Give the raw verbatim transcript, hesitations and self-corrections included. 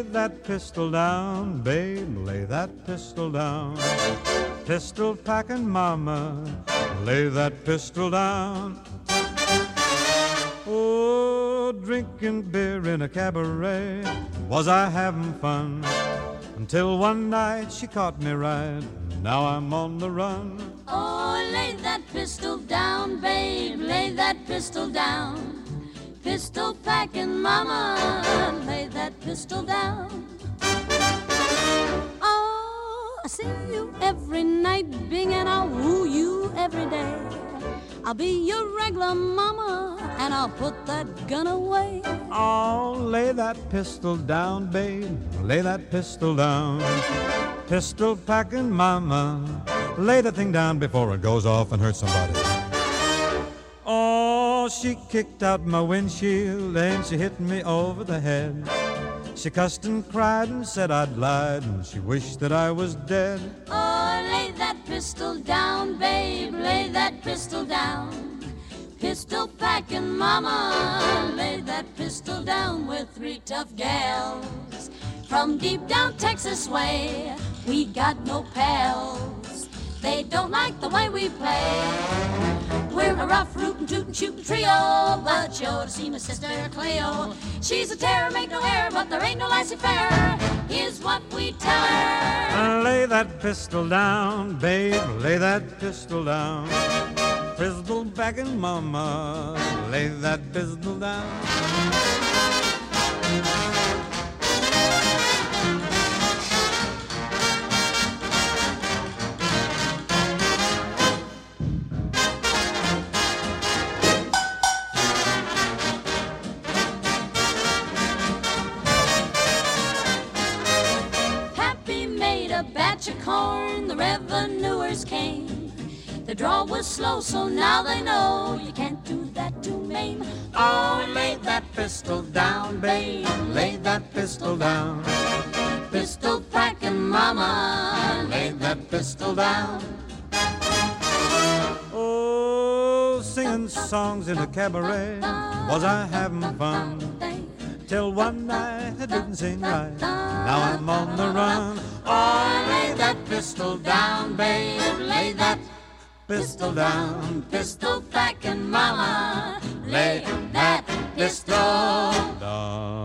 that pistol down, babe, lay that pistol down. Pistol packing mama, lay that pistol down. Oh, drinking beer in a cabaret, was I having fun? Until one night she caught me right, now I'm on the run. Oh, lay that pistol down, babe, lay that pistol down. Pistol packing mama, lay that pistol down. Oh, I see you every night, Bing, and I'll woo you every day. I'll be your regular mama, and I'll put that gun away. Oh, lay that pistol down, babe, lay that pistol down. Pistol packing mama, lay that thing down before it goes off and hurts somebody. Oh, she kicked out my windshield and she hit me over the head. She cussed and cried and said I'd lied, and she wished that I was dead. Oh, lay that pistol down, babe, lay that pistol down. Pistol packing mama, lay that pistol down. We're three tough gals from deep down Texas way. We got no pals, they don't like the way we play. We're a rough, rootin', tootin', shootin' trio, but you ought to see my sister Cleo. She's a terror, make no error, but there ain't no laissez-faire. Here's what we tell her. Lay that pistol down, babe, lay that pistol down. Pistol packing mama, lay that pistol down. Batch of corn, the revenuers came. The draw was slow, so now they know you can't do that to Maine. Oh, lay that pistol down, babe, lay that pistol down. Pistol packing mama, lay that pistol down. Oh, singing songs in a cabaret, was I having fun? Till one night I didn't sing right, now I'm on the run. Oh, lay that pistol down, babe, lay that pistol down. Pistol packing mama, lay that pistol down.